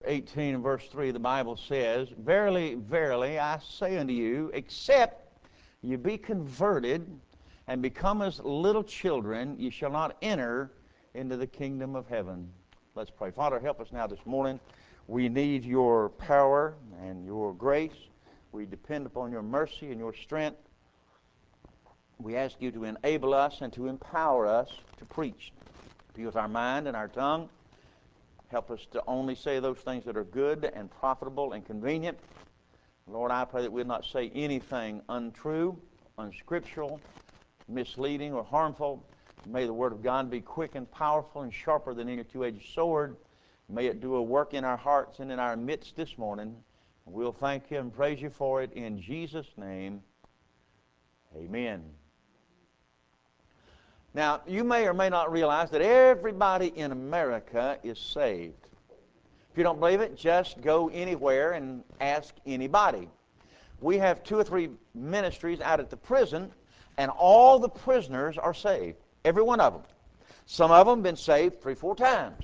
18 and verse 3, the Bible says, "Verily, verily, I say unto you, except you be converted and become as little children, you shall not enter into the kingdom of heaven." Let's pray. Father, help us now this morning. We need your power and your grace. We depend upon your mercy and your strength. We ask you to enable us and to empower us to preach. Be with our mind and our tongue. Help us to only say those things that are good and profitable and convenient. Lord, I pray that we'll not say anything untrue, unscriptural, misleading, or harmful. May the Word of God be quick and powerful and sharper than any two-edged sword. May it do a work in our hearts and in our midst this morning. We'll thank you and praise you for it in Jesus' name. Amen. Now, you may or may not realize that everybody in America is saved. If you don't believe it, just go anywhere and ask anybody. We have 2 or 3 ministries out at the prison, and all the prisoners are saved. Every one of them. Some of them have been saved 3 or 4 times.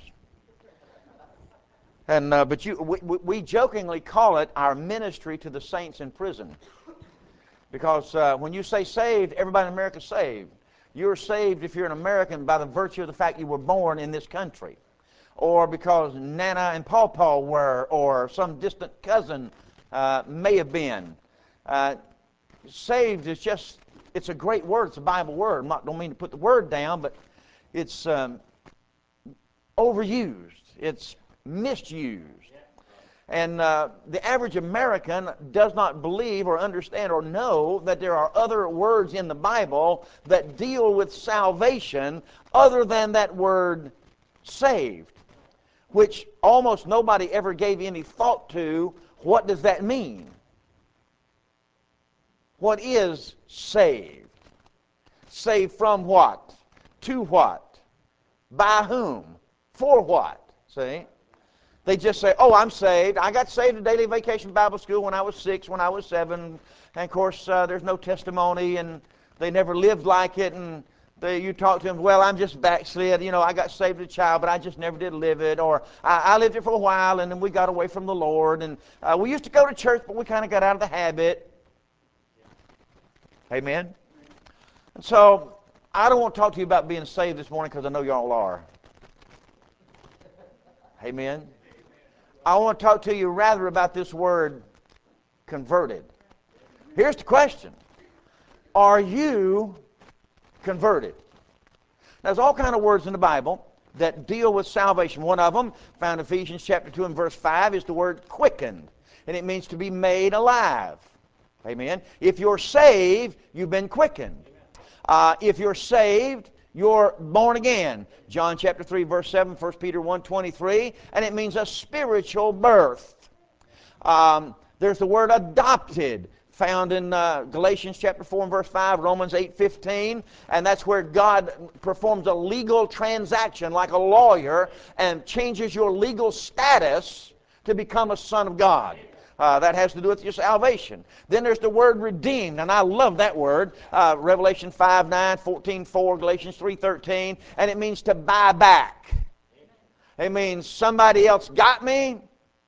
And but we jokingly call it our ministry to the saints in prison. Because when you say saved, everybody in America is saved. You're saved if you're an American by the virtue of the fact you were born in this country, or because Nana and Pawpaw were, or some distant cousin may have been. Saved is just, it's a great word. It's a Bible word. I don't mean to put the word down, but it's overused. It's misused. And the average American does not believe or understand or know that there are other words in the Bible that deal with salvation other than that word saved, which almost nobody ever gave any thought to. What does that mean? What is saved? Saved from what? To what? By whom? For what? See? They just say, oh, I'm saved. I got saved at Daily Vacation Bible School when I was 6, when I was 7. And, of course, there's no testimony, and they never lived like it. And you talk to them, well, I'm just backslid. You know, I got saved as a child, but I just never did live it. Or I lived it for a while, and then we got away from the Lord. And we used to go to church, but we kind of got out of the habit. Amen? And so I don't want to talk to you about being saved this morning because I know you all are. Amen? I want to talk to you rather about this word converted. Here's the question. Are you converted? There's all kinds of words in the Bible that deal with salvation. One of them, found in Ephesians chapter 2 and verse 5, is the word quickened. And it means to be made alive. Amen? If you're saved, you've been quickened. If you're saved, you're born again. John chapter 3, verse 7, 1 Peter 1:23, and it means a spiritual birth. There's the word adopted, found in Galatians chapter 4 and verse 5, Romans 8:15, and that's where God performs a legal transaction like a lawyer and changes your legal status to become a son of God. That has to do with your salvation. Then there's the word redeemed, and I love that word. Revelation 5:9, 14:4, Galatians 3:13, and it means to buy back. It means somebody else got me,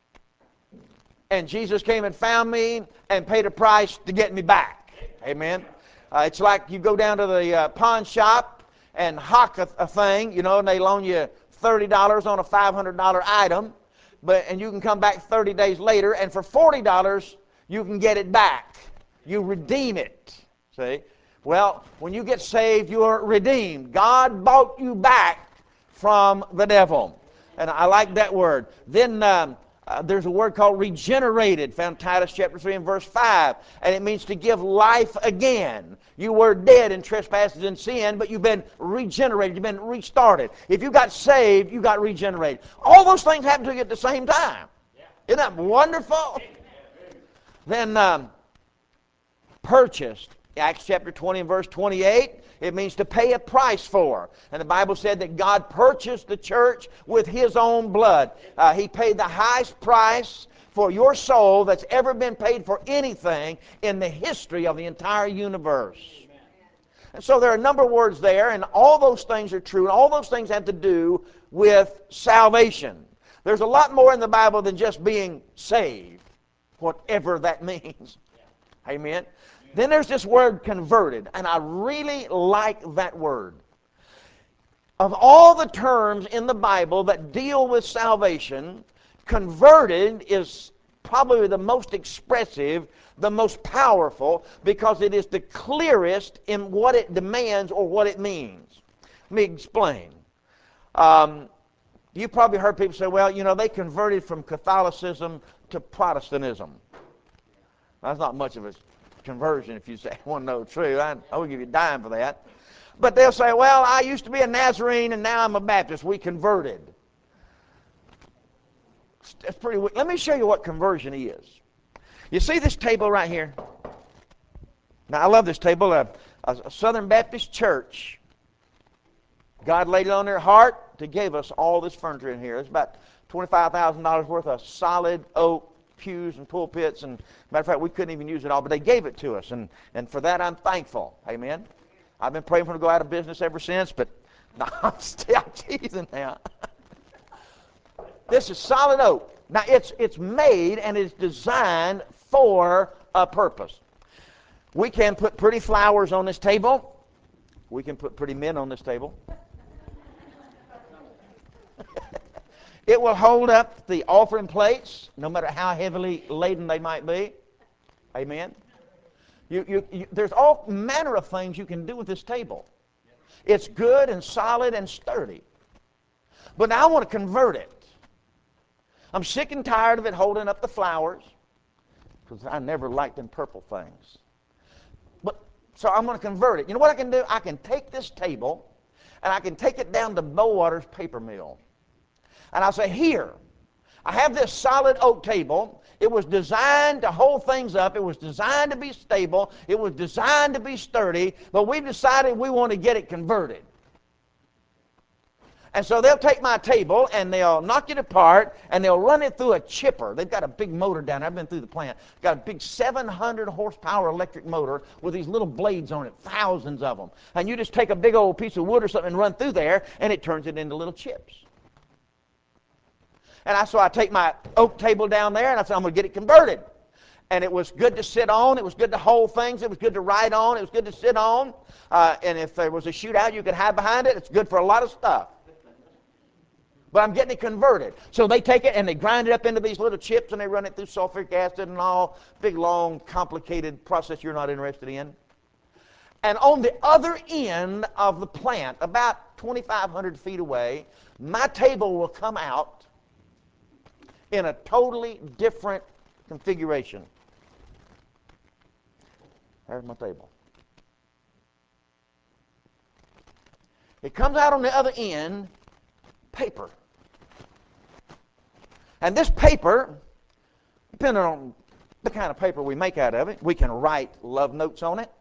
and Jesus came and found me and paid a price to get me back. Amen. It's like you go down to the pawn shop and hock a thing, you know, and they loan you $30 on a $500 item. And you can come back 30 days later, and for $40, you can get it back. You redeem it. See? Well, when you get saved, you are redeemed. God bought you back from the devil. And I like that word. Then there's a word called regenerated, found in Titus chapter 3 and verse 5. And it means to give life again. You were dead in trespasses and sin, but you've been regenerated. You've been restarted. If you got saved, you got regenerated. All those things happen to you at the same time. Isn't that wonderful? Then purchased. Acts chapter 20 and verse 28, it means to pay a price for. And the Bible said that God purchased the church with His own blood. He paid the highest price for your soul that's ever been paid for anything in the history of the entire universe. Amen. And so there are a number of words there, and all those things are true, and all those things have to do with salvation. There's a lot more in the Bible than just being saved, whatever that means. Amen. Then there's this word converted, and I really like that word. Of all the terms in the Bible that deal with salvation, converted is probably the most expressive, the most powerful, because it is the clearest in what it demands or what it means. Let me explain. You probably heard people say, well, they converted from Catholicism to Protestantism. That's not much of a conversion if you say, I want to know the truth. I would give you a dime for that. But they'll say, well, I used to be a Nazarene and now I'm a Baptist. We converted. It's pretty weak. Let me show you what conversion is. You see this table right here? Now, I love this table. A Southern Baptist church. God laid it on their heart to give us all this furniture in here. It's about $25,000 worth of solid oak pews and pulpits. And matter of fact, we couldn't even use it all, but they gave it to us. And for that, I'm thankful. Amen. I've been praying for them to go out of business ever since, but no, I'm still teasing now. This is solid oak. Now, it's made and it's designed for a purpose. We can put pretty flowers on this table. We can put pretty men on this table. It will hold up the offering plates, no matter how heavily laden they might be. Amen. There's all manner of things you can do with this table. It's good and solid and sturdy. But now I want to convert it. I'm sick and tired of it holding up the flowers, because I never liked them purple things. So I'm going to convert it. You know what I can do? I can take this table and I can take it down to Bowater's paper mill. And I'll say, here, I have this solid oak table. It was designed to hold things up. It was designed to be stable. It was designed to be sturdy. But we've decided we want to get it converted. And so they'll take my table and they'll knock it apart and they'll run it through a chipper. They've got a big motor down there. I've been through the plant. Got a big 700 horsepower electric motor with these little blades on it, thousands of them. And you just take a big old piece of wood or something and run through there and it turns it into little chips. And so I take my oak table down there and I said, I'm going to get it converted. And it was good to sit on. It was good to hold things. It was good to write on. It was good to sit on. And if there was a shootout, you could hide behind it. It's good for a lot of stuff. But I'm getting it converted. So they take it and they grind it up into these little chips and they run it through sulfuric acid and all. Big, long, complicated process you're not interested in. And on the other end of the plant, about 2,500 feet away, my table will come out in a totally different configuration. There's my table. It comes out on the other end, paper. And this paper, depending on the kind of paper we make out of it, we can write love notes on it.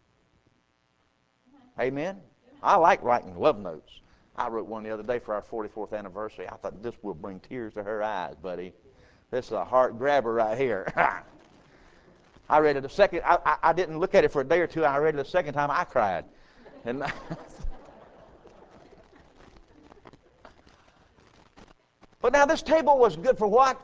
Amen. I like writing love notes. I wrote one the other day for our 44th anniversary. I thought this will bring tears to her eyes, buddy. This is a heart grabber right here. I read it a second. I didn't look at it for a day or two. I read it a second time. I cried. And but now this table was good for what?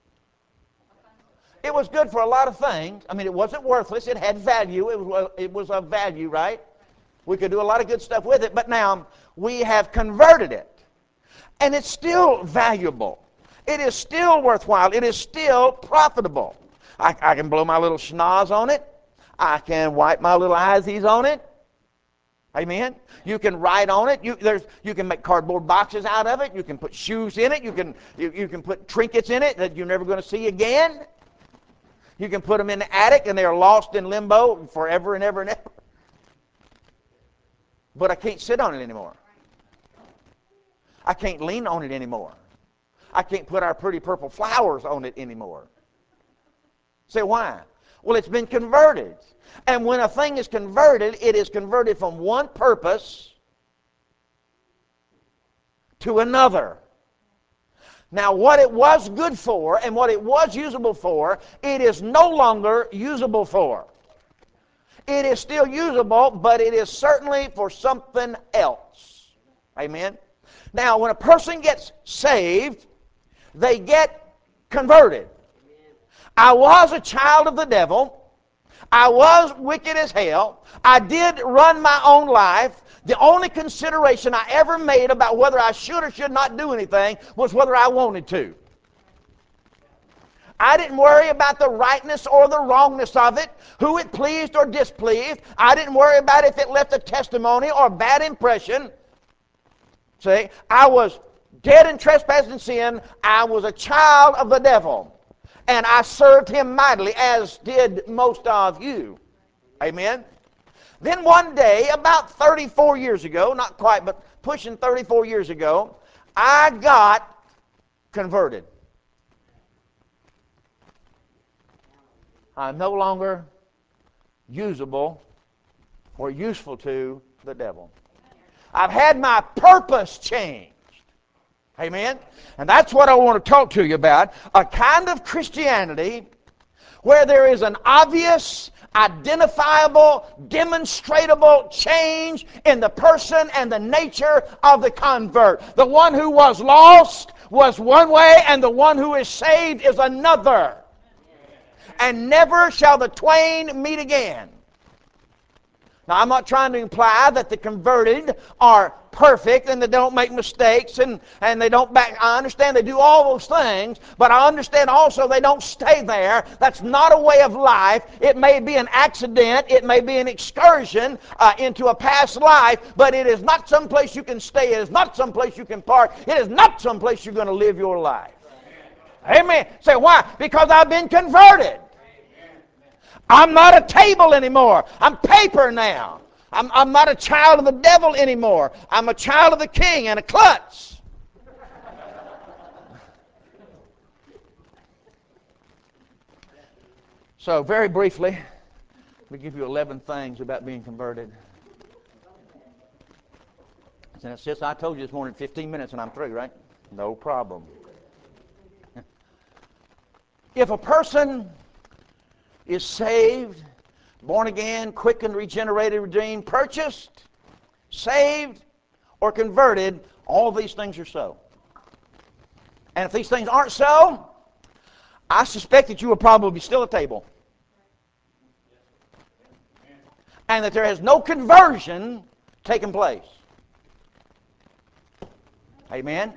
It was good for a lot of things. I mean, it wasn't worthless. It had value. It was of value, right? We could do a lot of good stuff with it. But now we have converted it. And it's still valuable. It is still worthwhile. It is still profitable. I can blow my little schnoz on it. I can wipe my little eyesies on it. Amen. You can write on it. You can make cardboard boxes out of it. You can put shoes in it. You can put trinkets in it that you're never going to see again. You can put them in the attic and they're lost in limbo forever and ever and ever. But I can't sit on it anymore. I can't lean on it anymore. I can't put our pretty purple flowers on it anymore. Say why? Well, it's been converted. And when a thing is converted, it is converted from one purpose to another. Now, what it was good for and what it was usable for, it is no longer usable for. It is still usable, but it is certainly for something else. Amen? Now, when a person gets saved, they get converted. I was a child of the devil. I was wicked as hell. I did run my own life. The only consideration I ever made about whether I should or should not do anything was whether I wanted to. I didn't worry about the rightness or the wrongness of it, who it pleased or displeased. I didn't worry about if it left a testimony or a bad impression. See, I was dead in trespass and sin. I was a child of the devil. And I served him mightily, as did most of you. Amen? Then one day, about 34 years ago, not quite, but pushing 34 years ago, I got converted. I'm no longer usable or useful to the devil. I've had my purpose changed. Amen? And that's what I want to talk to you about. A kind of Christianity where there is an obvious, identifiable, demonstrable change in the person and the nature of the convert. The one who was lost was one way, and the one who is saved is another. And never shall the twain meet again. Now, I'm not trying to imply that the converted are perfect and they don't make mistakes and they don't back. I understand they do all those things, but I understand also they don't stay there. That's not a way of life. It may be an accident. It may be an excursion into a past life, but it is not someplace you can stay. It is not someplace you can park. It is not someplace you're going to live your life. Amen. Say, why? Because I've been converted. I'm not a table anymore. I'm paper now. I'm not a child of the devil anymore. I'm a child of the King and a klutz. So very briefly, we give you 11 things about being converted. And it says, I told you this morning 15 minutes and I'm through, right? No problem. If a person is saved, born again, quickened, regenerated, redeemed, purchased, saved, or converted, all these things are so. And if these things aren't so, I suspect that you will probably be still at table. And that there has no conversion taken place. Amen?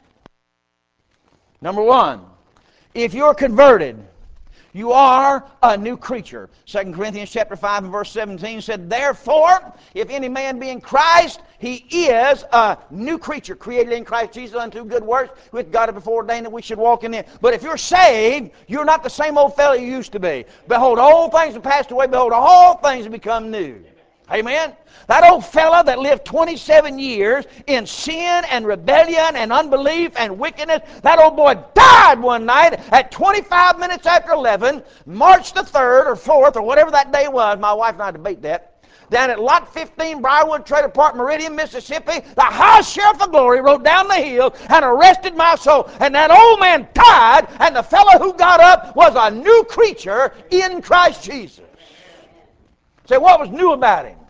Number one, if you're converted, you are a new creature. 2 Corinthians chapter 5 and verse 17 said, therefore, if any man be in Christ, he is a new creature, created in Christ Jesus unto good works, which God had before ordained that we should walk in them. But if you're saved, you're not the same old fellow you used to be. Behold, all things have passed away. Behold, all things have become new. Amen? That old fella that lived 27 years in sin and rebellion and unbelief and wickedness, that old boy died one night at 25 minutes after 11, March the 3rd or 4th or whatever that day was. My wife and I debate that. Down at Lot 15, Briarwood Trailer Park, Meridian, Mississippi, the high sheriff of glory rode down the hill and arrested my soul. And that old man died, and the fellow who got up was a new creature in Christ Jesus. Say, what was new about him?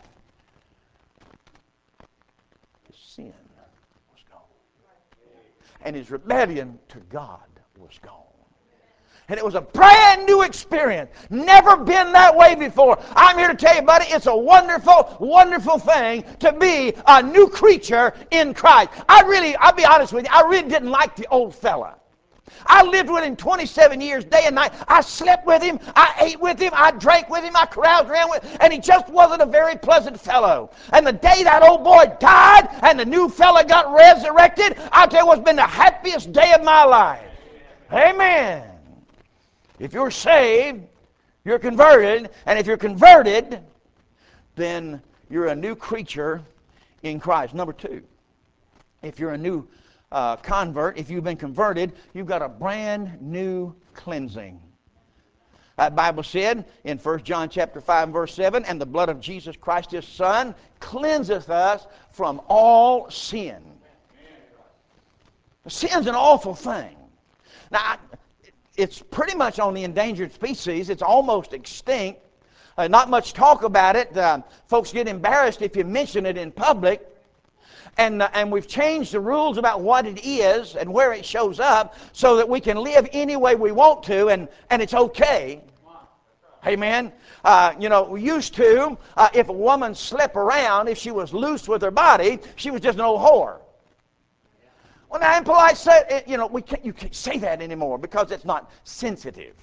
Sin was gone. And his rebellion to God was gone. And it was a brand new experience. Never been that way before. I'm here to tell you, buddy, it's a wonderful, wonderful thing to be a new creature in Christ. I'll be honest with you, I really didn't like the old fella. I lived with him 27 years, day and night. I slept with him. I ate with him. I drank with him. I caroused around with him. And he just wasn't a very pleasant fellow. And the day that old boy died and the new fella got resurrected, I'll tell you what's been the happiest day of my life. Amen. If you're saved, you're converted. And if you're converted, then you're a new creature in Christ. Number two, if you're a new convert, if you've been converted, you've got a brand new cleansing. That Bible said in 1 John chapter 5 and verse 7, and the blood of Jesus Christ his Son cleanseth us from all sin. Sin's an awful thing. Now, it's pretty much on the endangered species. It's almost extinct. Not much talk about it. Folks get embarrassed if you mention it in public. And we've changed the rules about what it is and where it shows up so that we can live any way we want to, and it's okay. Amen. We used to, if a woman slept around, if she was loose with her body, she was just an old whore. Well, now in polite say, you can't say that anymore because it's not sensitive.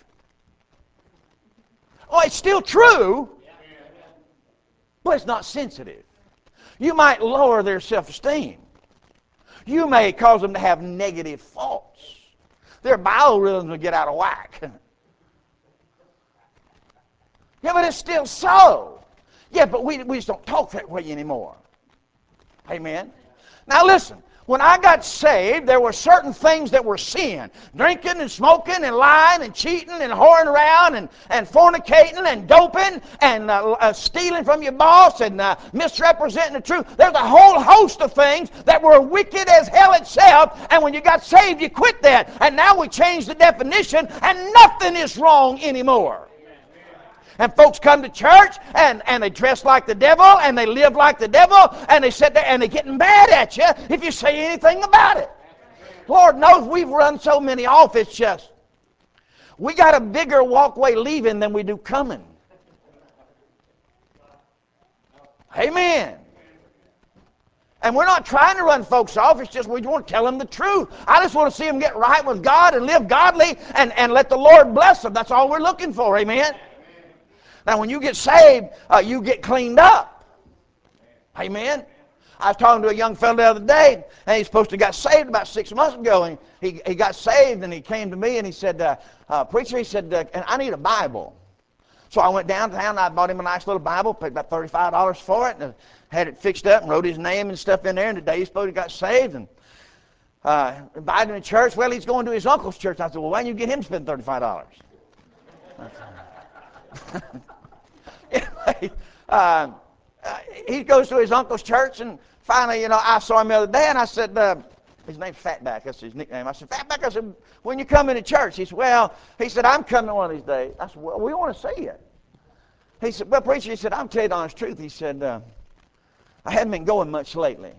Oh, it's still true, but it's not sensitive. You might lower their self-esteem. You may cause them to have negative thoughts. Their biorhythms will get out of whack. Yeah, but it's still so. Yeah, but we just don't talk that way anymore. Amen. Now listen, when I got saved, there were certain things that were sin. Drinking and smoking and lying and cheating and whoring around and fornicating and doping and stealing from your boss and misrepresenting the truth. There's a whole host of things that were wicked as hell itself, and when you got saved, you quit that. And now we changed the definition, and nothing is wrong anymore. And folks come to church and they dress like the devil and they live like the devil and they sit there and they're getting mad at you if you say anything about it. Lord knows we've run so many off, it's just, we got a bigger walkway leaving than we do coming. Amen. And we're not trying to run folks off, it's just we want to tell them the truth. I just want to see them get right with God and live godly and let the Lord bless them. That's all we're looking for, amen. Now, when you get saved, you get cleaned up. Amen. I was talking to a young fellow the other day, and he's supposed to have got saved about 6 months ago. And he got saved, and he came to me, and he said, preacher, he said, I need a Bible. So I went downtown, and I bought him a nice little Bible, paid about $35 for it, and had it fixed up, and wrote his name and stuff in there. And the day he's supposed to have got saved, and invited him to church. Well, he's going to his uncle's church. I said, well, why don't you get him to spend $35? Anyway, he goes to his uncle's church, and finally, I saw him the other day, and I said, his name's Fatback, that's his nickname. I said, Fatback, I said, when you come into church? He said, I'm coming one of these days. I said, well, we want to see you. He said, well, preacher, he said, I'm telling you the honest truth. He said, I haven't been going much lately.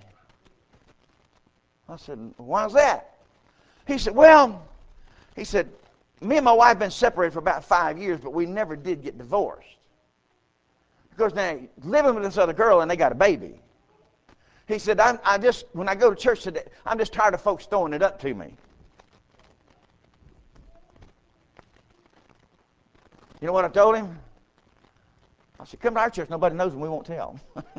I said, why's that? He said, me and my wife have been separated for about 5 years, but we never did get divorced. Because now, living with this other girl and they got a baby. He said, when I go to church today, I'm just tired of folks throwing it up to me. You know what I told him? I said, come to our church. Nobody knows and we won't tell.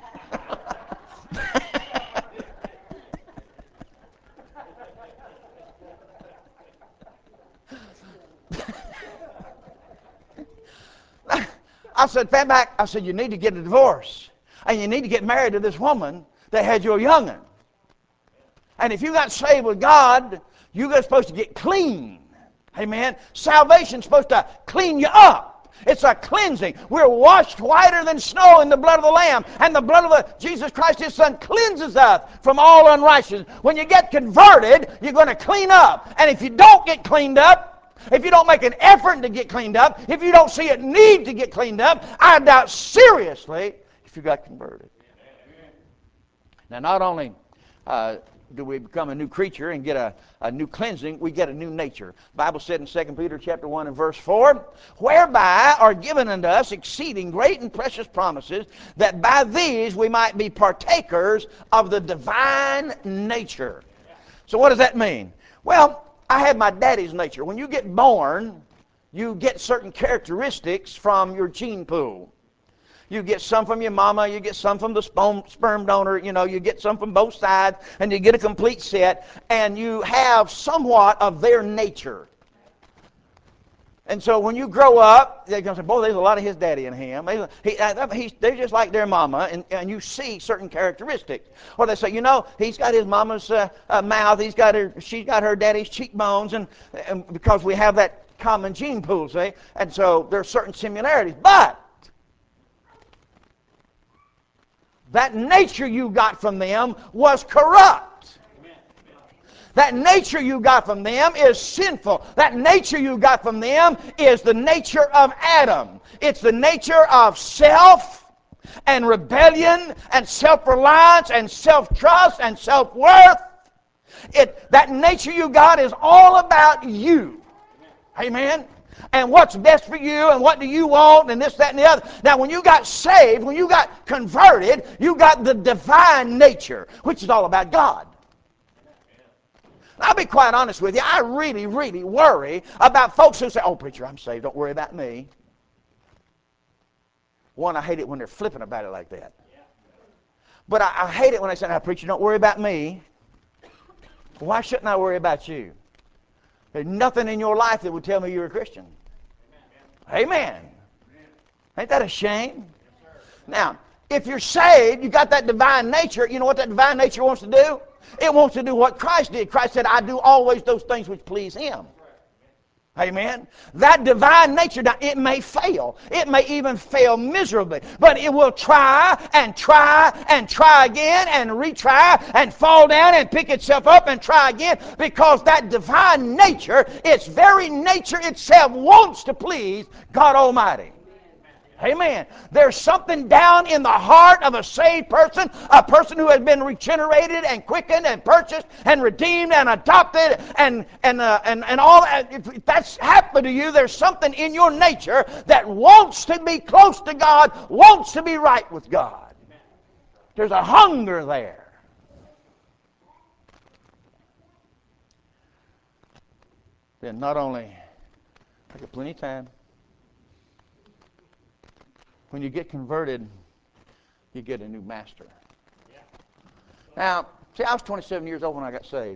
I said, Fatback, I said, you need to get a divorce. And you need to get married to this woman that had your young'un. And if you got saved with God, you're supposed to get clean. Amen. Salvation's supposed to clean you up. It's a cleansing. We're washed whiter than snow in the blood of the Lamb. And the blood of Jesus Christ, His Son, cleanses us from all unrighteousness. When you get converted, you're going to clean up. And if you don't get cleaned up, if you don't make an effort to get cleaned up, if you don't see a need to get cleaned up, I doubt seriously if you got converted. Now, not only do we become a new creature and get a new cleansing, we get a new nature. The Bible said in 2 Peter chapter 1 and verse 4, whereby are given unto us exceeding great and precious promises, that by these we might be partakers of the divine nature. So what does that mean? Well, I had my daddy's nature. When you get born, you get certain characteristics from your gene pool. You get some from your mama, you get some from the sperm donor, you get some from both sides, and you get a complete set, and you have somewhat of their nature. And so when you grow up, they're going to say, boy, there's a lot of his daddy in him. They're just like their mama, and you see certain characteristics. Or they say, he's got his mama's mouth, she's got her daddy's cheekbones, and because we have that common gene pool, see? And so there are certain similarities. But that nature you got from them was corrupt. That nature you got from them is sinful. That nature you got from them is the nature of Adam. It's the nature of self. and rebellion and self-reliance and self-trust and self-worth. That nature you got is all about you. Amen? And what's best for you and what do you want and this, that, and the other. Now, when you got saved, when you got converted, you got the divine nature, which is all about God. I'll be quite honest with you. I really, really worry about folks who say, oh, preacher, I'm saved. Don't worry about me. One, I hate it when they're flippant about it like that. But I hate it when they say, now, preacher, don't worry about me. Why shouldn't I worry about you? There's nothing in your life that would tell me you're a Christian. Amen. Ain't that a shame? Now, if you're saved, you got that divine nature. You know what that divine nature wants to do? It wants to do what Christ did. Christ said, I do always those things which please Him. Amen. That divine nature, it may fail. It may even fail miserably. But it will try and try and try again and retry and fall down and pick itself up and try again, because that divine nature, its very nature itself, wants to please God Almighty. Amen. There's something down in the heart of a saved person, a person who has been regenerated and quickened and purchased and redeemed and adopted and all that. If that's happened to you, there's something in your nature that wants to be close to God, wants to be right with God. There's a hunger there. Then not only, I got plenty of time. When you get converted, you get a new master. Now, see, I was 27 years old when I got saved.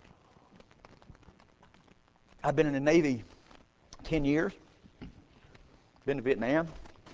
I've been in the Navy 10 years. Been to Vietnam.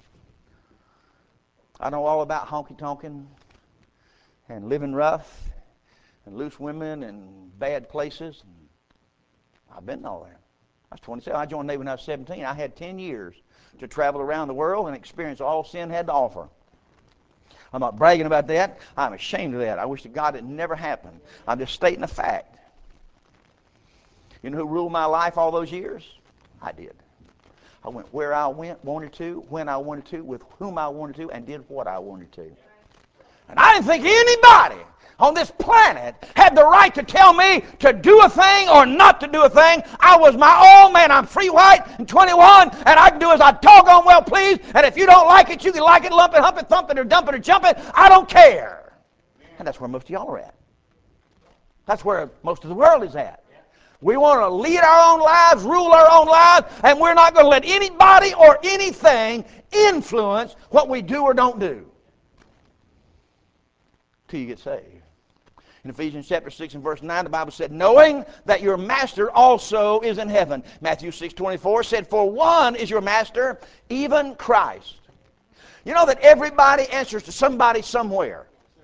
I know all about honky-tonkin' and living rough and loose women and bad places. I've been all there. I was 27. I joined the Navy when I was 17. I had 10 years to travel around the world and experience all sin had to offer. I'm not bragging about that. I'm ashamed of that. I wish to God it never happened. I'm just stating a fact. You know who ruled my life all those years? I did. I went where I wanted to, when I wanted to, with whom I wanted to, and did what I wanted to. And I didn't think anybody on this planet had the right to tell me to do a thing or not to do a thing. I was my own man. I'm free white and 21, and I can do as I doggone well please. And if you don't like it, you can like it, lump it, hump it, thump it, or dump it, or jump it. I don't care. And that's where most of y'all are at. That's where most of the world is at. We want to lead our own lives, rule our own lives, and we're not going to let anybody or anything influence what we do or don't do till you get saved. In Ephesians chapter 6 and verse 9, the Bible said, knowing that your master also is in heaven. Matthew 6:24 said, for one is your master, even Christ. You know that everybody answers to somebody somewhere.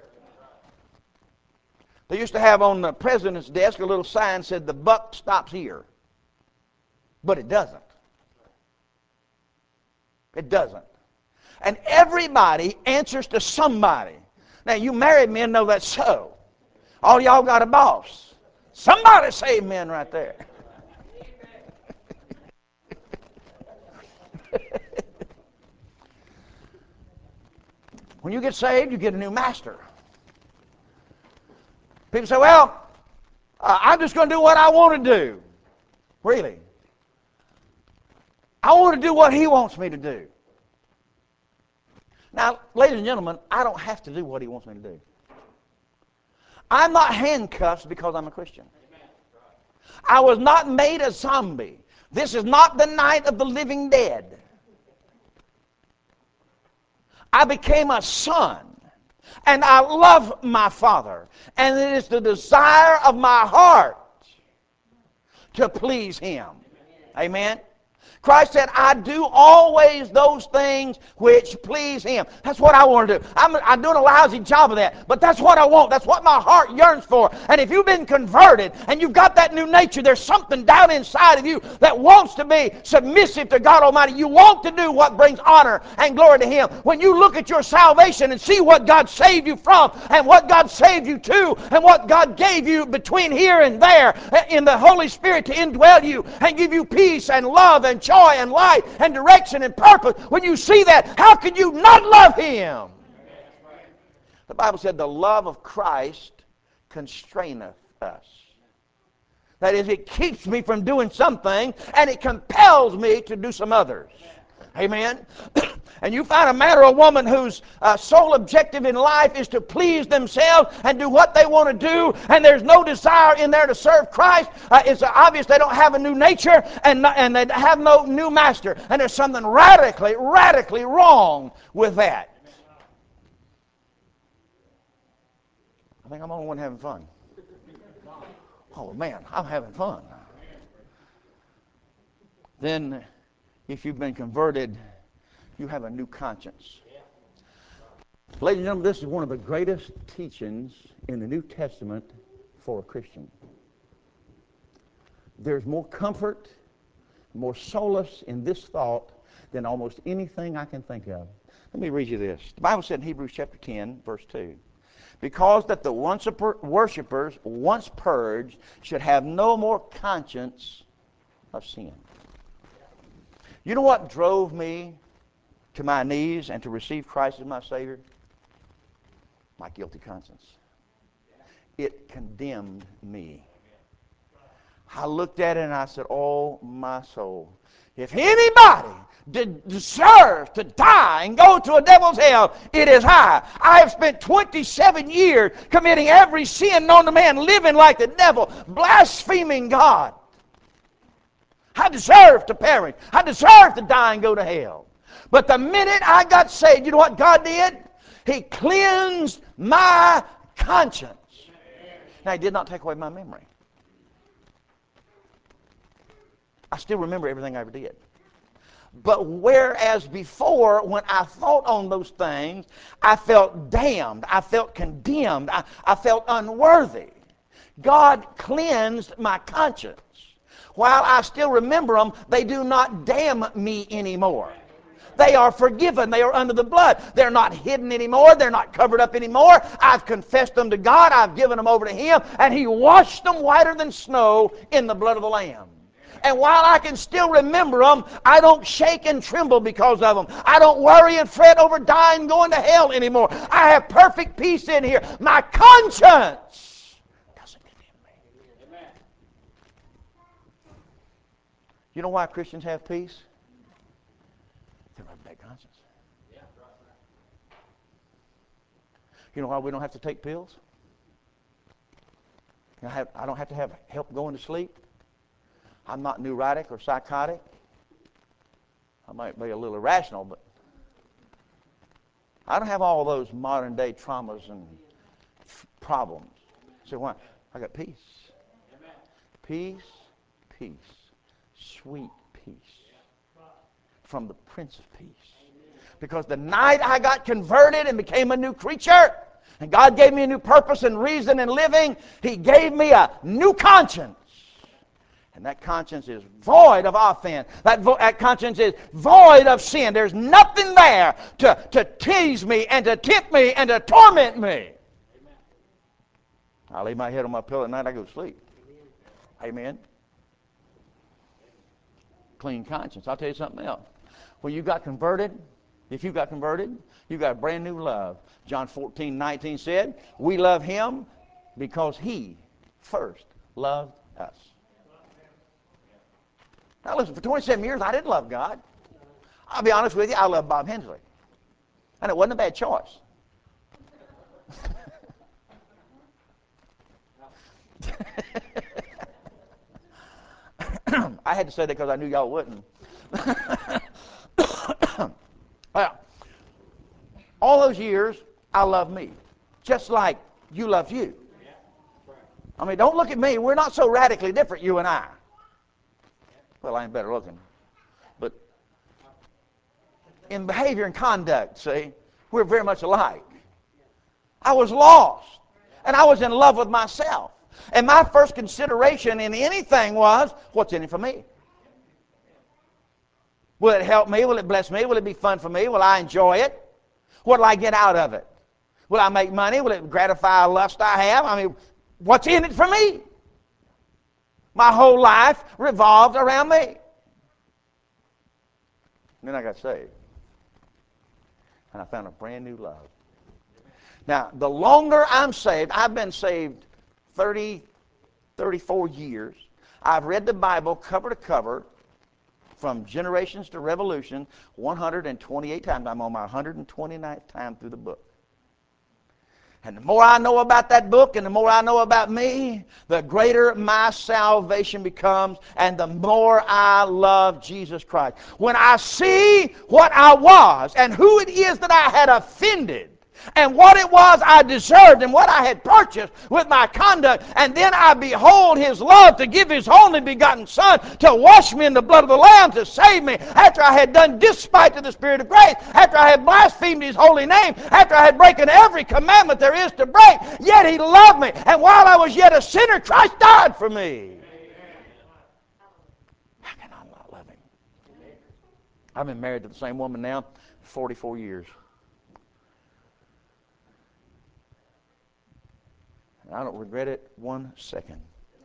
They used to have on the president's desk a little sign that said, the buck stops here. But it doesn't. It doesn't. And everybody answers to somebody. Now, you married men know that's so. All y'all got a boss. Somebody say amen right there. When you get saved, you get a new master. People say, well, I'm just going to do what I want to do. Really? I want to do what he wants me to do. Now, ladies and gentlemen, I don't have to do what he wants me to do. I'm not handcuffed because I'm a Christian. I was not made a zombie. This is not the night of the living dead. I became a son, and I love my Father, and it is the desire of my heart to please Him. Amen? Christ said, I do always those things which please Him. That's what I want to do. I'm doing a lousy job of that, but that's what I want. That's what my heart yearns for. And if you've been converted and you've got that new nature, there's something down inside of you that wants to be submissive to God Almighty. You want to do what brings honor and glory to Him. When you look at your salvation and see what God saved you from and what God saved you to and what God gave you between here and there in the Holy Spirit to indwell you and give you peace and love and joy and light and direction and purpose. When you see that, how can you not love Him? The Bible said the love of Christ constraineth us. That is, it keeps me from doing something, and it compels me to do some others. Amen? And you find a man or a woman whose sole objective in life is to please themselves and do what they want to do, and there's no desire in there to serve Christ. It's obvious they don't have a new nature, and they have no new master. And there's something radically wrong with that. I think I'm the only one having fun. Oh, man, I'm having fun. Then, if you've been converted, you have a new conscience. Ladies and gentlemen, this is one of the greatest teachings in the New Testament for a Christian. There's more comfort, more solace in this thought than almost anything I can think of. Let me read you this. The Bible said in Hebrews chapter 10, verse 2, because that the worshippers, once purged, should have no more conscience of sin. You know what drove me to my knees and to receive Christ as my Savior? My guilty conscience. It condemned me. I looked at it and I said, oh, my soul. If anybody deserves to die and go to a devil's hell, it is I. I have spent 27 years committing every sin known to man, living like the devil, blaspheming God. I deserve to perish. I deserve to die and go to hell. But the minute I got saved, you know what God did? He cleansed my conscience. Now, He did not take away my memory. I still remember everything I ever did. But whereas before, when I thought on those things, I felt damned, I felt condemned, I felt unworthy. God cleansed my conscience. While I still remember them, they do not damn me anymore. They are forgiven. They are under the blood. They're not hidden anymore. They're not covered up anymore. I've confessed them to God. I've given them over to Him, and He washed them whiter than snow in the blood of the Lamb. And while I can still remember them, I don't shake and tremble because of them. I don't worry and fret over dying and going to hell anymore. I have perfect peace in here. My conscience doesn't condemn me. Amen. You know why Christians have peace? They don't have a bad conscience. You know why we don't have to take pills? I don't have to have help going to sleep. I'm not neurotic or psychotic. I might be a little irrational, but I don't have all those modern day traumas and problems. So why? I got peace. Peace, peace, sweet peace from the Prince of Peace. Because the night I got converted and became a new creature, and God gave me a new purpose and reason in living, He gave me a new conscience. And that conscience is void of offense. That conscience is void of sin. There's nothing there to tease me and to tempt me and to torment me. Amen. I lay my head on my pillow at night, I go to sleep. Amen. Clean conscience. I'll tell you something else. When you got converted, if you got converted, you got a brand new love. John 14:19 said, we love Him because He first loved us. Now listen, for 27 years I didn't love God. I'll be honest with you, I loved Bob Hensley. And it wasn't a bad choice. I had to say that because I knew y'all wouldn't. Well, all those years, I loved me. Just like you loved you. I mean, don't look at me. We're not so radically different, you and I. Well, I ain't better looking. But in behavior and conduct, see, we're very much alike. I was lost. And I was in love with myself. And my first consideration in anything was, what's in it for me? Will it help me? Will it bless me? Will it be fun for me? Will I enjoy it? What will I get out of it? Will I make money? Will it gratify a lust I have? I mean, what's in it for me? My whole life revolved around me. And then I got saved. And I found a brand new love. Now, the longer I'm saved, I've been saved 34 years. I've read the Bible cover to cover from Generations to Revolution 128 times. I'm on my 129th time through the book. And the more I know about that book and the more I know about me, the greater my salvation becomes and the more I love Jesus Christ. When I see what I was and who it is that I had offended and what it was I deserved and what I had purchased with my conduct, and then I behold His love to give His only begotten Son to wash me in the blood of the Lamb to save me after I had done despite to the Spirit of grace, after I had blasphemed His holy name, after I had broken every commandment there is to break, yet He loved me, and while I was yet a sinner, Christ died for me. How can I not love Him? I've been married to the same woman now 44 years. I don't regret it one second.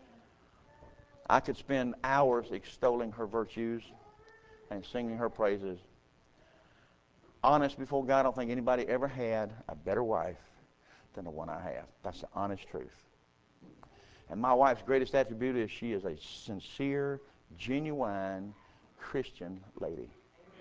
I could spend hours extolling her virtues and singing her praises. Honest before God, I don't think anybody ever had a better wife than the one I have. That's the honest truth. And my wife's greatest attribute is she is a sincere, genuine Christian lady.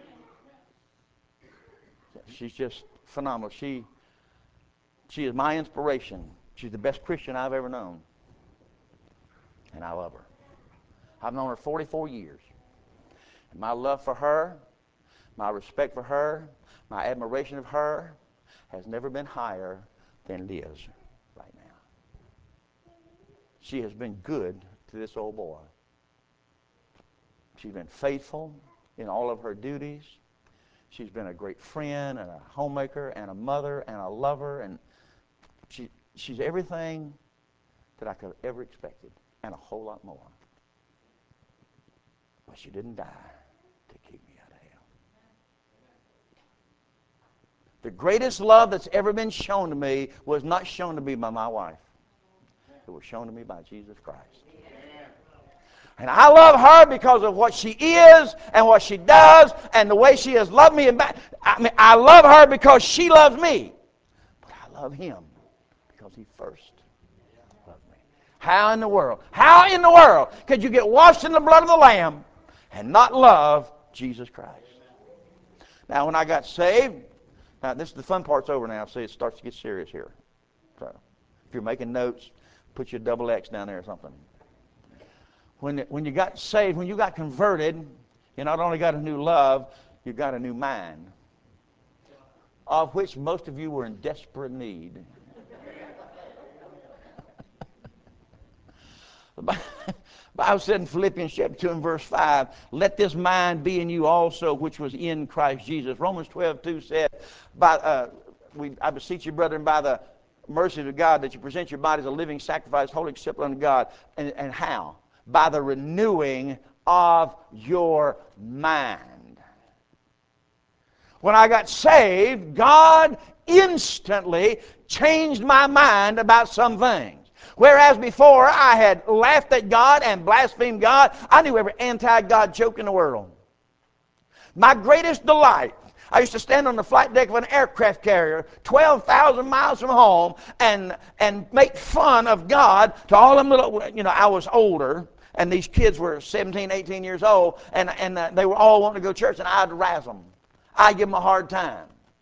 She's just phenomenal. She is my inspiration. She's the best Christian I've ever known. And I love her. I've known her 44 years. And my love for her, my respect for her, my admiration of her has never been higher than it is right now. She has been good to this old boy. She's been faithful in all of her duties. She's been a great friend and a homemaker and a mother and a lover, and she's everything that I could have ever expected, and a whole lot more. But she didn't die to keep me out of hell. The greatest love that's ever been shown to me was not shown to me by my wife. It was shown to me by Jesus Christ. And I love her because of what she is and what she does and the way she has loved me. I love her because she loves me. But I love Him because He first loved me. How in the world could you get washed in the blood of the Lamb and not love Jesus Christ? Now, when I got saved, now this is the fun part's over now. See, it starts to get serious here. So, if you're making notes, put your double X down there or something. When you got saved, when you got converted, you not only got a new love, you got a new mind, of which most of you were in desperate need. The Bible said in Philippians chapter 2 and verse 5, let this mind be in you also, which was in Christ Jesus. Romans 12:2 said, I beseech you, brethren, by the mercy of God, that you present your bodies a living sacrifice, holy, acceptable unto God. And how? By the renewing of your mind. When I got saved, God instantly changed my mind about some things. Whereas before I had laughed at God and blasphemed God, I knew every anti-God joke in the world. My greatest delight, I used to stand on the flight deck of an aircraft carrier 12,000 miles from home and make fun of God to all them little, I was older, and these kids were 17, 18 years old, and they were all wanting to go to church, and I'd razz them. I'd give them a hard time.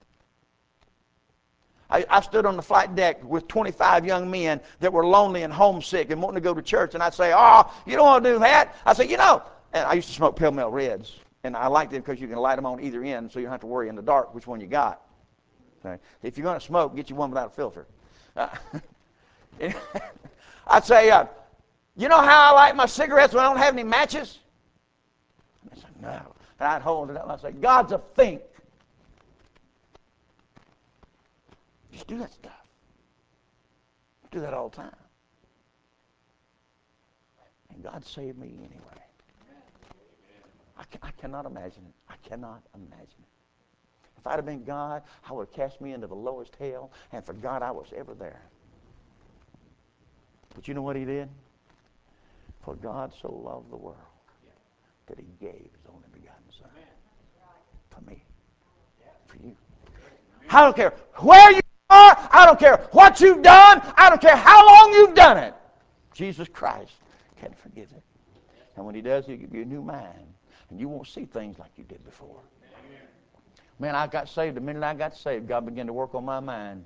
I stood on the flight deck with 25 young men that were lonely and homesick and wanting to go to church, and I'd say, oh, you don't want to do that? I say, and I used to smoke Pale Melt Reds, and I liked them because you can light them on either end so you don't have to worry in the dark which one you got. Okay? If you're going to smoke, get you one without a filter. I'd say, you know how I light my cigarettes when I don't have any matches? I said, no. And I'd hold it up and I'd say, God's a think. Just do that stuff. Do that all the time. And God saved me anyway. I cannot imagine it. I cannot imagine it. If I'd have been God, I would have cast me into the lowest hell, and for God, I was ever there. But you know what He did? For God so loved the world that He gave His only begotten Son. For me. For you. I don't care where you are, I don't care what you've done. I don't care how long you've done it. Jesus Christ can forgive it. And when he does, he'll give you a new mind. And you won't see things like you did before. Man, I got saved. The minute I got saved, God began to work on my mind.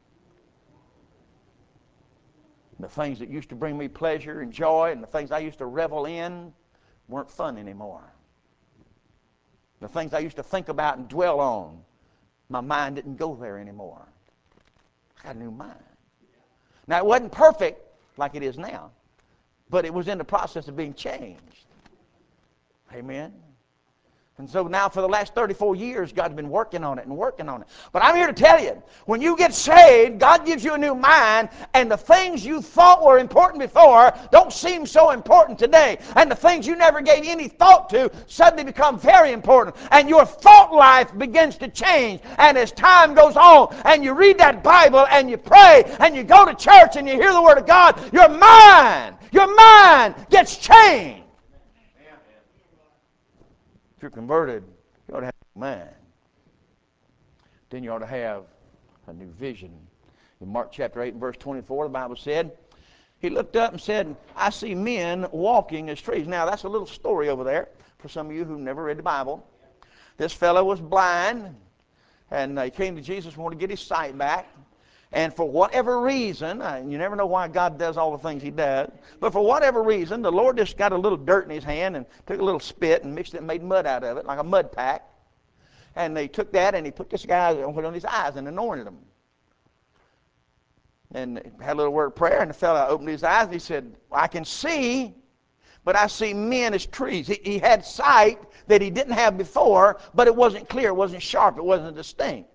The things that used to bring me pleasure and joy and the things I used to revel in weren't fun anymore. The things I used to think about and dwell on, my mind didn't go there anymore. I got a new mind. Now, it wasn't perfect like it is now, but it was in the process of being changed. Amen. And so now for the last 34 years, God's been working on it and working on it. But I'm here to tell you, when you get saved, God gives you a new mind, and the things you thought were important before don't seem so important today. And the things you never gave any thought to suddenly become very important. And your thought life begins to change. And as time goes on, and you read that Bible, and you pray, and you go to church, and you hear the Word of God, your mind gets changed. If you're converted, you ought to have a mind. Then you ought to have a new vision. In Mark chapter 8 and verse 24, the Bible said, he looked up and said, I see men walking as trees. Now, that's a little story over there for some of you who've never read the Bible. This fellow was blind, and he came to Jesus and wanted to get his sight back. And for whatever reason, you never know why God does all the things he does, but for whatever reason, the Lord just got a little dirt in his hand and took a little spit and mixed it and made mud out of it, like a mud pack. And they took that and he put this guy on his eyes and anointed him. And had a little word of prayer, and the fellow opened his eyes and he said, I can see, but I see men as trees. He had sight that he didn't have before, but it wasn't clear, it wasn't sharp, it wasn't distinct.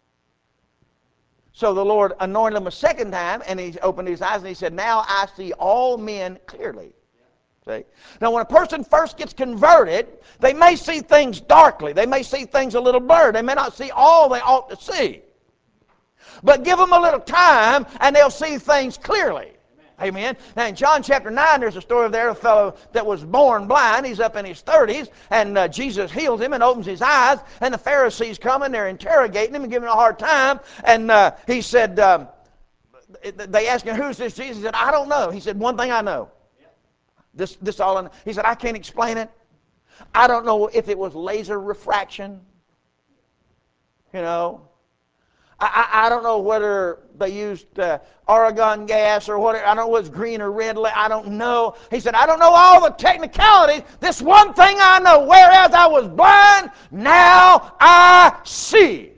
So the Lord anointed him a second time, and he opened his eyes, and he said, now I see all men clearly. See? Now, when a person first gets converted, they may see things darkly. They may see things a little blurred. They may not see all they ought to see. But give them a little time, and they'll see things clearly. Amen. Now, in John chapter 9, there's a story of there, a fellow that was born blind. He's up in his 30s, and Jesus heals him and opens his eyes, and the Pharisees come, and they're interrogating him and giving him a hard time. And he said, they asked him, who's this Jesus? He said, I don't know. He said, one thing I know. This all I know. He said, I can't explain it. I don't know if it was laser refraction. You know. I don't know whether they used argon gas or whatever. I don't know whether it's green or red. I don't know. He said, I don't know all the technicalities. This one thing I know, whereas I was blind, now I see.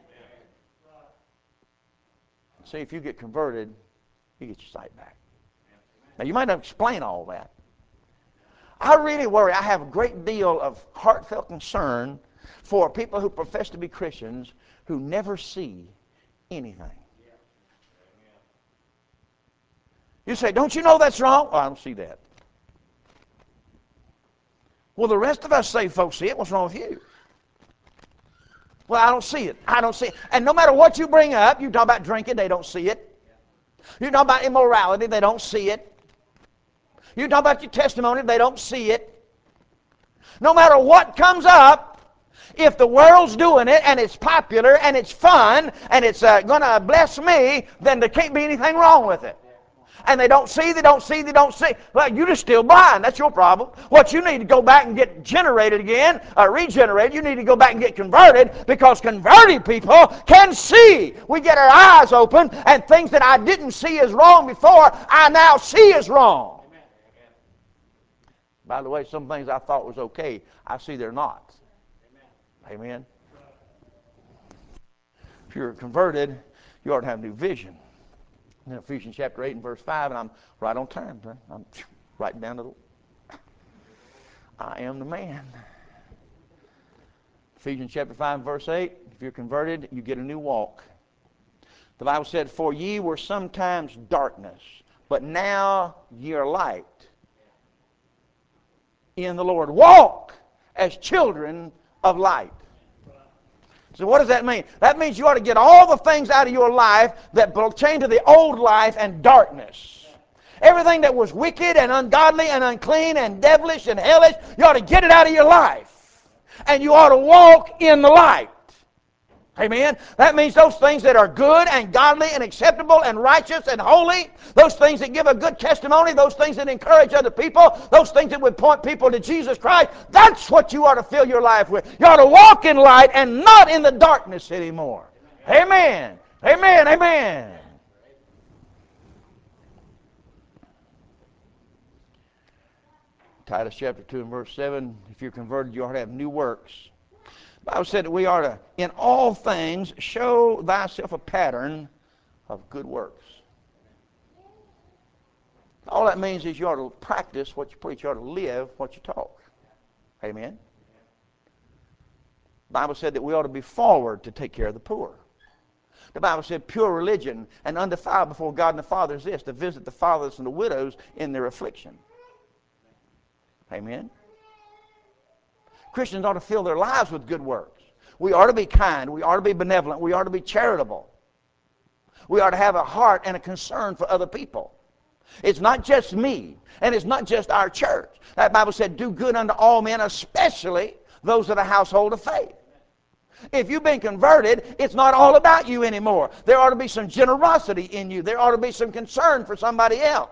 See, if you get converted, you get your sight back. Now, you might not explain all that. I really worry. I have a great deal of heartfelt concern for people who profess to be Christians who never see anything. You say, don't you know that's wrong? Well, I don't see that. Well, the rest of us saved folks see it. What's wrong with you? Well, I don't see it. I don't see it. And no matter what you bring up, you talk about drinking, they don't see it. You talk about immorality, they don't see it. You talk about your testimony, they don't see it. No matter what comes up, if the world's doing it and it's popular and it's fun and it's going to bless me, then there can't be anything wrong with it. And they don't see. Well, you're just still blind. That's your problem. What you need to go back and get generated again, regenerated. You need to go back and get converted, because converted people can see. We get our eyes open, and things that I didn't see as wrong before, I now see as wrong. By the way, some things I thought was okay, I see they're not. Amen. If you're converted, you ought to have new vision. In Ephesians chapter 8 and verse 5, and I'm right on time. I'm right down to the... I am the man. Ephesians chapter 5 and verse 8, if you're converted, you get a new walk. The Bible said, for ye were sometimes darkness, but now ye are light in the Lord. Walk as children of light. So what does that mean? That means you ought to get all the things out of your life that pertain to the old life and darkness. Everything that was wicked and ungodly and unclean and devilish and hellish, you ought to get it out of your life. And you ought to walk in the light. Amen. That means those things that are good and godly and acceptable and righteous and holy, those things that give a good testimony, those things that encourage other people, those things that would point people to Jesus Christ, that's what you ought to fill your life with. You ought to walk in light and not in the darkness anymore. Amen. Amen. Amen. Titus chapter 2 and verse 7, if you're converted, you ought to have new works. The Bible said that we are to, in all things, show thyself a pattern of good works. All that means is you ought to practice what you preach. You ought to live what you talk. Amen? The Bible said that we ought to be forward to take care of the poor. The Bible said pure religion and undefiled before God and the Father is this, to visit the fatherless and the widows in their affliction. Amen? Christians ought to fill their lives with good works. We ought to be kind. We ought to be benevolent. We ought to be charitable. We ought to have a heart and a concern for other people. It's not just me, and it's not just our church. That Bible said, do good unto all men, especially those of the household of faith. If you've been converted, it's not all about you anymore. There ought to be some generosity in you. There ought to be some concern for somebody else.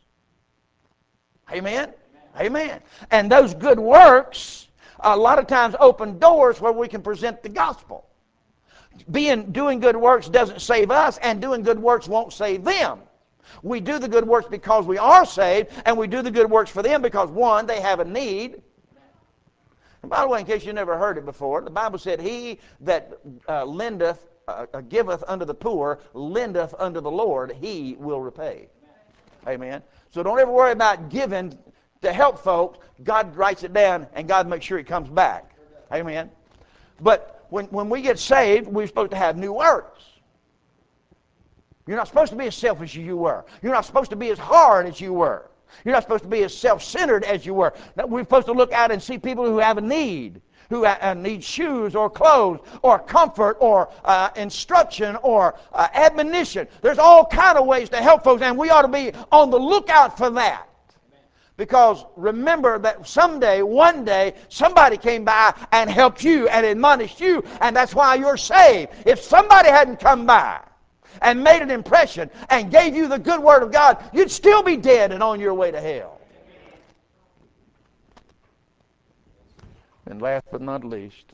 Amen? Amen. And those good works a lot of times open doors where we can present the gospel. Doing good works doesn't save us, and doing good works won't save them. We do the good works because we are saved, and we do the good works for them because, one, they have a need. And by the way, in case you never heard it before, the Bible said, he that giveth unto the poor, lendeth unto the Lord, he will repay. Amen. So don't ever worry about giving to help folks. God writes it down, and God makes sure it comes back. Amen. But when we get saved, we're supposed to have new works. You're not supposed to be as selfish as you were. You're not supposed to be as hard as you were. You're not supposed to be as self-centered as you were. We're supposed to look out and see people who have a need, who need shoes or clothes or comfort or instruction or admonition. There's all kind of ways to help folks, and we ought to be on the lookout for that. Because remember that someday, one day, somebody came by and helped you and admonished you, and that's why you're saved. If somebody hadn't come by and made an impression and gave you the good word of God, you'd still be dead and on your way to hell. And last but not least,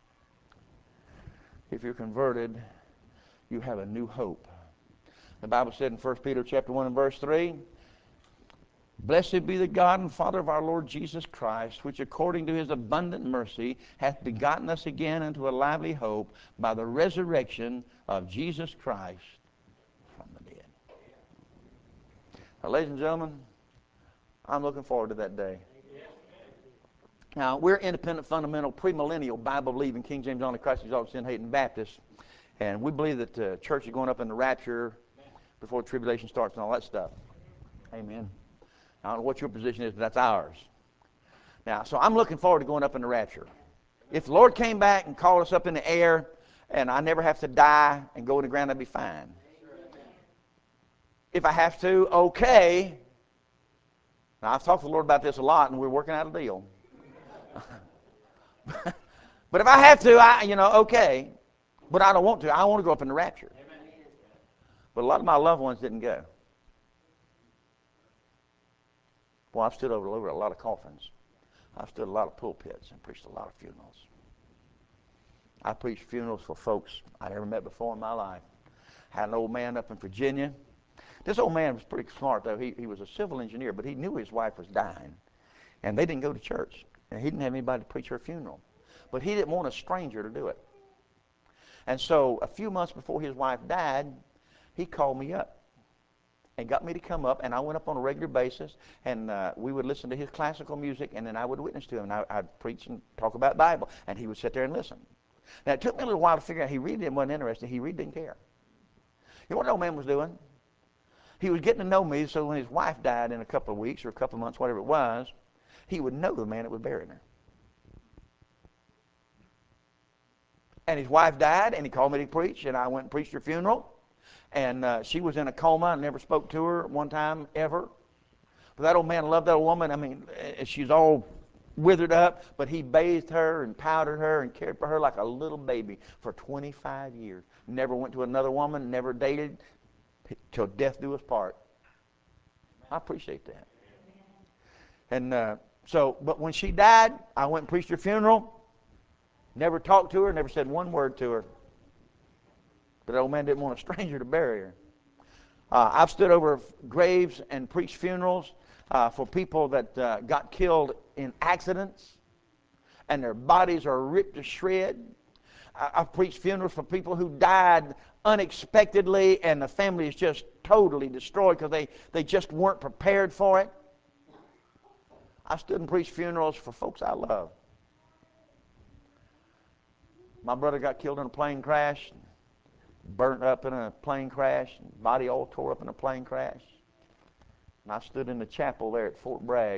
if you're converted, you have a new hope. The Bible said in 1 Peter chapter 1 and verse 3, blessed be the God and Father of our Lord Jesus Christ, which according to his abundant mercy hath begotten us again unto a lively hope by the resurrection of Jesus Christ from the dead. Now, ladies and gentlemen, I'm looking forward to that day. Now, we're independent, fundamental, premillennial, Bible-believing, King James only, Christ exalted, sin-hating Baptists, and we believe that the church is going up in the rapture before the tribulation starts and all that stuff. Amen. I don't know what your position is, but that's ours. Now, so I'm looking forward to going up in the rapture. If the Lord came back and called us up in the air and I never have to die and go in the ground, that'd be fine. If I have to, okay. Now, I've talked to the Lord about this a lot, and we're working out a deal. But if I have to, okay. But I don't want to. I want to go up in the rapture. But a lot of my loved ones didn't go. Well, I've stood over a lot of coffins. I've stood a lot of pulpits and preached a lot of funerals. I preached funerals for folks I never met before in my life. Had an old man up in Virginia. This old man was pretty smart, though. He was a civil engineer, but he knew his wife was dying. And they didn't go to church. And he didn't have anybody to preach her funeral. But he didn't want a stranger to do it. And so a few months before his wife died, he called me up and got me to come up, and I went up on a regular basis, and we would listen to his classical music, and then I would witness to him, and I'd preach and talk about the Bible, and he would sit there and listen. Now, it took me a little while to figure out he really wasn't interested. He really didn't care. You know what the old man was doing? He was getting to know me, so when his wife died in a couple of weeks or a couple of months, whatever it was, he would know the man that was burying her. And his wife died, and he called me to preach, and I went and preached her funeral. And she was in a coma. I never spoke to her one time ever. But that old man loved that old woman. I mean, she's all withered up, but he bathed her and powdered her and cared for her like a little baby for 25 years. Never went to another woman, never dated, till death do us part. I appreciate that. And but when she died, I went and preached her funeral. Never talked to her, never said one word to her. But that old man didn't want a stranger to bury her. I've stood over graves and preached funerals for people that got killed in accidents, and their bodies are ripped to shreds. I've preached funerals for people who died unexpectedly, and the family is just totally destroyed because they just weren't prepared for it. I stood and preached funerals for folks I love. My brother got killed in a plane crash, burnt up in a plane crash, body all tore up in a plane crash. And I stood in the chapel there at Fort Bragg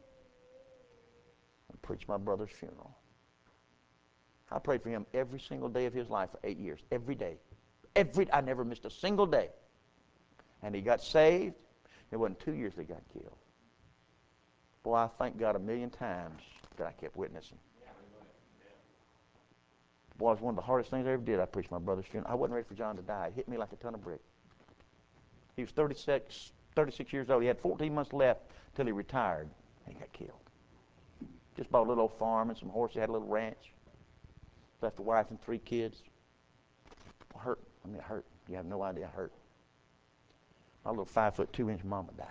and preached my brother's funeral. I prayed for him every single day of his life for 8 years. Every day. I never missed a single day. And he got saved. It wasn't 2 years that he got killed. Boy, I thank God a million times that I kept witnessing. Boy, it was one of the hardest things I ever did. I preached my brother's funeral. I wasn't ready for John to die. It hit me like a ton of bricks. He was 36 years old. He had 14 months left till he retired, and he got killed. Just bought a little old farm and some horses. He had a little ranch. Left a wife and 3 kids. It hurt. It hurt. You have no idea it hurt. My little 5'2" mama died.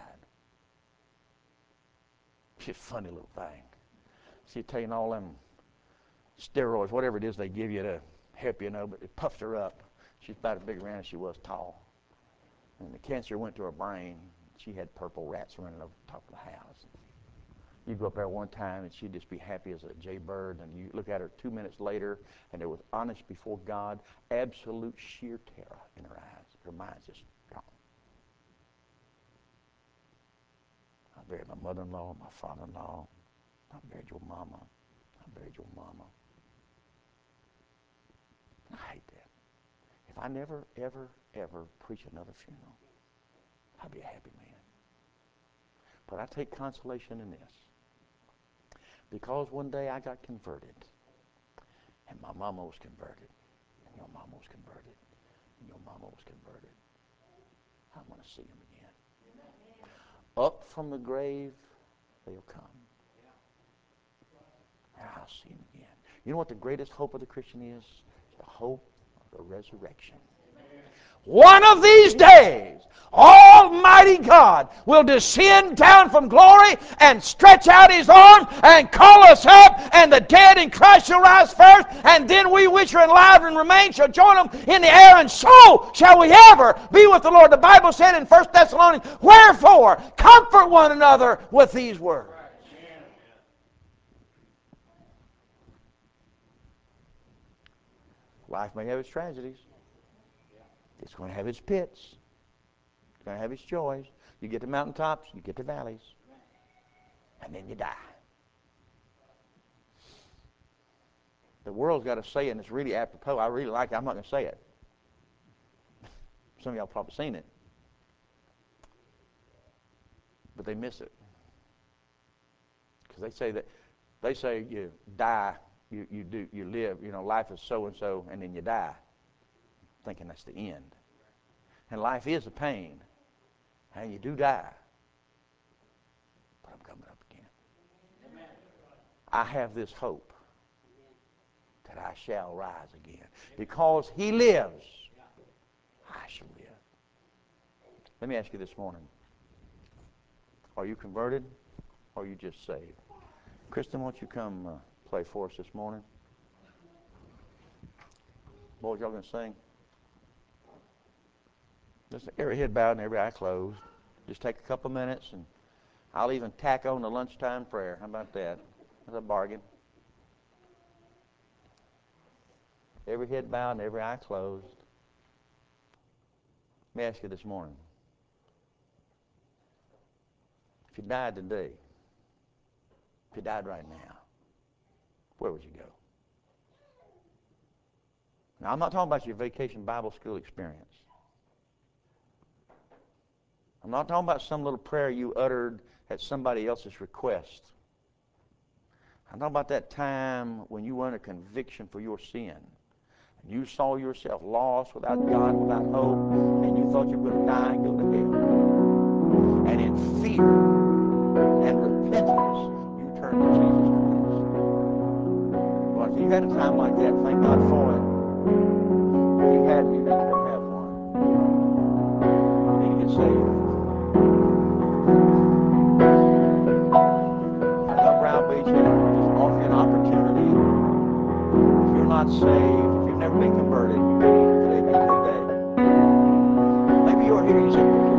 She's a funny little thing. She's taking all them steroids, whatever it is they give you to help you, but it puffed her up. She's about as big around as she was tall. And the cancer went to her brain. She had purple rats running over the top of the house. You go up there one time and she'd just be happy as a jaybird, and you look at her 2 minutes later and there was honest before God, absolute sheer terror in her eyes. Her mind's just gone. I buried my mother-in-law, my father-in-law. I buried your mama. I buried your mama. I hate that. If I never, ever, ever preach another funeral, I'll be a happy man. But I take consolation in this. Because one day I got converted, and my mama was converted, and your mama was converted, and your mama was converted. I want to see them again. Up from the grave, they'll come. And I'll see them again. You know what the greatest hope of the Christian is? The hope of the resurrection. One of these days, Almighty God will descend down from glory and stretch out His arm and call us up, and the dead in Christ shall rise first, and then we which are alive and remain shall join them in the air, and so shall we ever be with the Lord. The Bible said in 1 Thessalonians, wherefore, comfort one another with these words. Life may have its tragedies. It's going to have its pits. It's going to have its joys. You get to mountaintops, you get to valleys, and then you die. The world's got a saying that's really apropos. I really like it. I'm not going to say it. Some of y'all probably seen it. But they miss it. Because they say you die, you live, life is so and so, and then you die, thinking that's the end. And life is a pain. And you do die. But I'm coming up again. Amen. I have this hope that I shall rise again. Because He lives, I shall live. Let me ask you this morning. Are you converted, or are you just saved? Kristen, won't you come play for us this morning? Boys, y'all going to sing? Just every head bowed and every eye closed. Just take a couple minutes, and I'll even tack on the lunchtime prayer. How about that? That's a bargain. Every head bowed and every eye closed. Let me ask you this morning. If you died today, if you died right now, where would you go? Now, I'm not talking about your vacation Bible school experience. I'm not talking about some little prayer you uttered at somebody else's request. I'm talking about that time when you were under conviction for your sin. You saw yourself lost, without God, without hope, and you thought you were going to die and go to hell. And in fear and repentance, you turned to Jesus Christ. Well, if you had a time like that, thank God for it. If you hadn't, you need to have one. You need to get saved. I'm not browbeat you, just offer you an opportunity. If you're not saved, if you've never been converted, today be a good day. Maybe you're here and you say,